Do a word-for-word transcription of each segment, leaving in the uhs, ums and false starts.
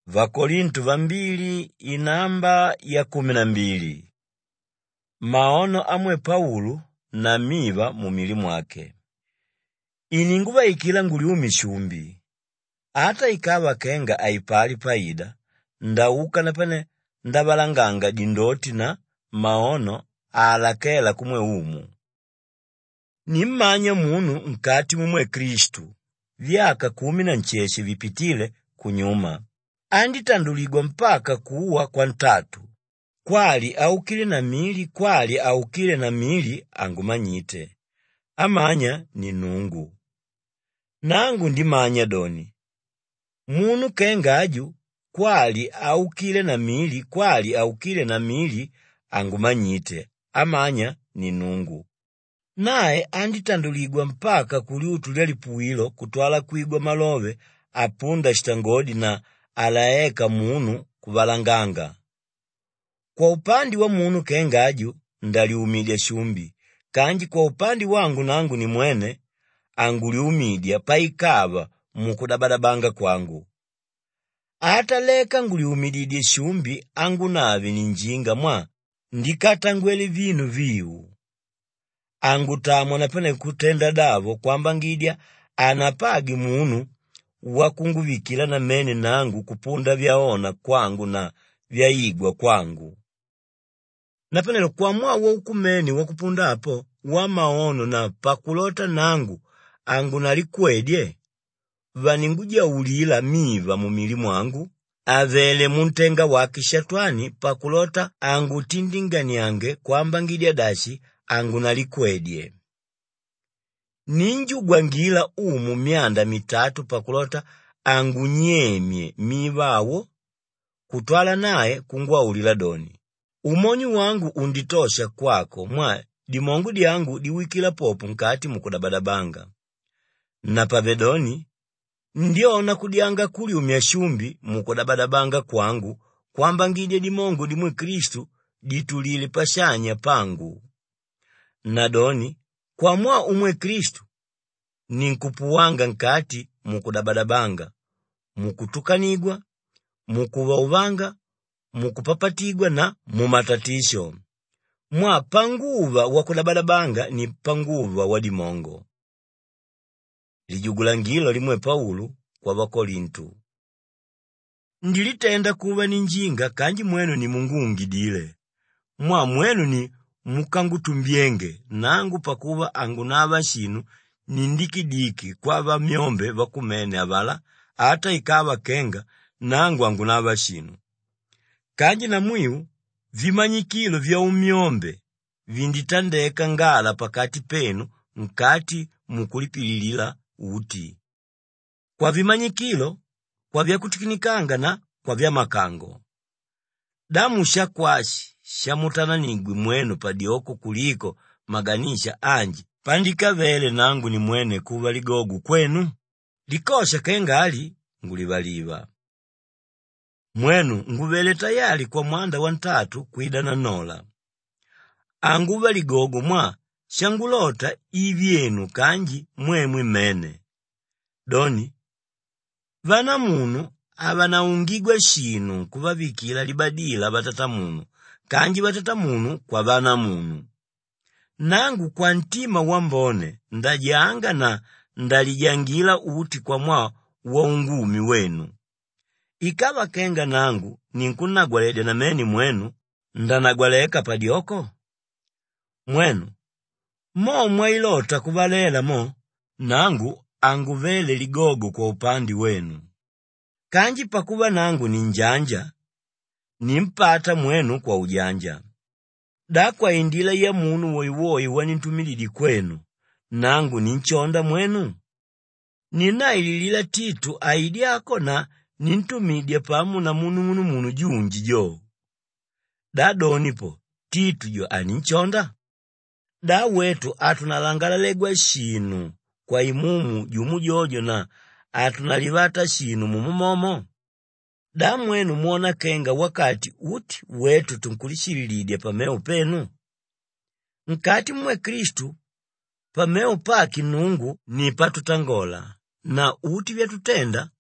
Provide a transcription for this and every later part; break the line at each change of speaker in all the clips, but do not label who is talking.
Vakorinto vambili inamba ya kumi na mbili. Maono amwe Paulo na miva mumili mwake. Ini nguvayikila nguli umishumbi. Ata ikawa kenga aipali paida, ndauka napane ndabalanganga dindoti na maono alakela kumwe umu. Nimmanya munu nkati mumwe Kristu, vyaka kumi na ncheshi vipitile kunyuma. Anditanduligwa mpaka kuwa kwa ntatu. Kwali aukile na mili, kwali aukile na mili angumanyite. Amanya ni Nungu. Nangu ndimanya doni. Munu kengaju, kwali aukile na mili, kwali aukile na mili angumanyite. Amanya ni Nungu. Nae anditanduligwa mpaka kuli utulia lipuwilo kutwala kuigwa malove apunda shitangodi na alaeka munu kuvalanganga. Kwa upandi wa munu kengaju ndaliumidia shumbi, kanji kwa upandi wangu nangu ni mwene anguliumidia paikava mukudabadabanga kwangu. Ata leka nguliumididie shumbi angu navi ni njinga mwa ndikata ngwele vinu viu. Angu tamwa napene kutenda davo kwamba ngidia anapagi munu wakunguvikila na mene nangu kupunda vyaona kwangu na vyaigwa kwangu. Napenelo kwa mwa wa ukumeni wakupunda hapo wa maono na pakulota nangu angu nalikwedye. Vaninguja ulila miva mumili mwangu, avele muntenga wakishatwani pakulota angu tindinganiange kwamba ngidia dashi angu nalikwedye. Ninju gwangila umu mianda mitatu pakulota angu nyemye mivawo kutwala nae kungwa ulila doni. Umonyu wangu unditosha kwako mwa dimongu diangu diwikila popu nkati mukudabadabanga. Na pavedoni ndiona kudianga kuli umyashumbi mukudabadabanga kwangu kwamba ngide dimongu dimwe Kristu ditulile pashanya pangu. Na doni kwa mwa umwe Kristu ninkupuwanga nkati mukudabadabanga, mukutukanigwa, mukuwauvanga, mukupapatigwa na mumatatisho. Mwa panguva wakudabadabanga ni panguva wadimongo. Lijugulangilo limwe Paulo kwa Vakorinto. Ndilitenda kuwa ninjinga kanji mwenu ni mungungi dile. Mwa mwenu ni mukangutumbienge nangu pakuva angu nava shinu nindikidiki kwa va myombe vakumene avala ata ikawa kenga nangu angu nava shinu. Kanji na mwiu vimanyikilo vya umyombe vinditandeka ngala pakati penu nkati mukulipililila uti. Kwa vimanyikilo, kwa vya kutikinikanga na kwa vya makango. Damu shakwashi, shamutananigwi mwenu padioko kuliko maganisha anji, pandika vele nangu ni mwene kuva ligogu kwenu. Likosha kengali ngulivaliva. Mwenu nguvele tayari kwa mwanda wa ntatu kuidana nola. Anguva ligogo mwa shangulota ivyenu kanji mwemwe mene. Doni, vana munu avanaungigwa shinu kuvavikila libadila batata munu, kanji batata munu kwa vana munu. Nangu kwa ntima wambone ndajanga na ndalijangila uti kwa mwa waungumi wenu. Ikawa kenga nangu ninkunagwalede na meni mwenu ndanagwaleka padioko. Mwenu, mo mwailota kuvalela mo, nangu anguvele ligogo kwa upandi wenu. Kanji pakuva nangu ninjanja, nimpata mwenu kwa ujanja. Da kwa indila ya munu woiwoi wanintumilidi kwenu, nangu ninchonda mwenu. Ninaililila Titu aidiako na nintumidia pamu na munu munu munu junji jo. Da donipo, Titu jo aninchonda. Da wetu atunalangalalegwa shinu kwa imumu jumu jojo na atunalivata shinu mumumomo. Da mwenu mwona kenga wakati uti wetu tunkulishilidia pameo penu. Nkati mwe Kristu, pameo paki Nungu ni patutangola, na uti vya tutenda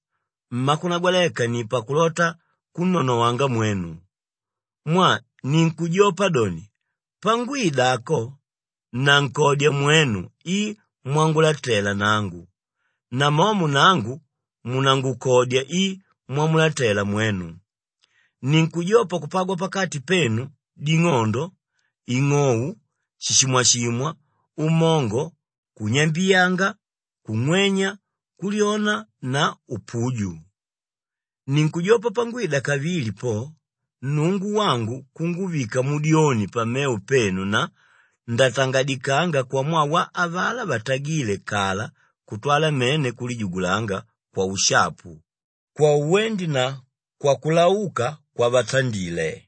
mmakunagwaleka ni pakulota kunono wanga mwenu. Mwa ninkujopa doni pangwidako na nkodya mwenu i mwangulatela nangu, na momu nangu munangukodya i mwamulatela mwenu. Ninkujopa kupagwa pakati penu ding'ondo, ing'owu, shishimwashimwa, umongo, kunyambiyanga, kumwenya, kuliona na upuju. Ninkujopa pangwida kavili po nungu wangu kunguvika mudioni pameu penu na ndatangadikanga kwa mwawa avala batagile kala kutwala mene kulijugulanga kwa ushapu, kwa uwendi na kwa kulauka kwa batandile.